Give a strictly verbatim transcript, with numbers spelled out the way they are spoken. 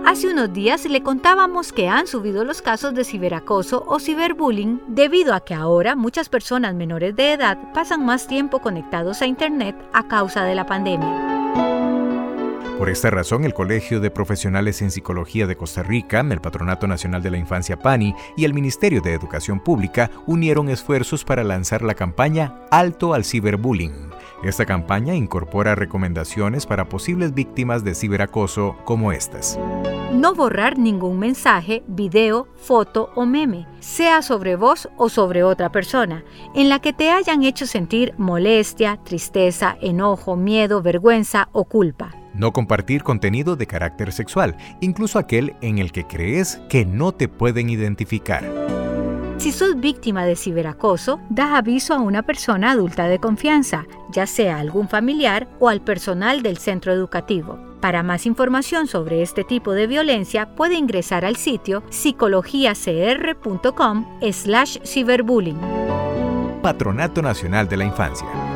Hace unos días le contábamos que han subido los casos de ciberacoso o ciberbullying debido a que ahora muchas personas menores de edad pasan más tiempo conectados a Internet a causa de la pandemia. Por esta razón, el Colegio de Profesionales en Psicología de Costa Rica, el Patronato Nacional de la Infancia PANI y el Ministerio de Educación Pública unieron esfuerzos para lanzar la campaña Alto al Ciberbullying. Esta campaña incorpora recomendaciones para posibles víctimas de ciberacoso como estas. No borrar ningún mensaje, video, foto o meme, sea sobre vos o sobre otra persona, en la que te hayan hecho sentir molestia, tristeza, enojo, miedo, vergüenza o culpa. No compartir contenido de carácter sexual, incluso aquel en el que crees que no te pueden identificar. Si sos víctima de ciberacoso, da aviso a una persona adulta de confianza, ya sea algún familiar o al personal del centro educativo. Para más información sobre este tipo de violencia, puede ingresar al sitio psicologiacr punto com slash ciberbullying. Patronato Nacional de la Infancia.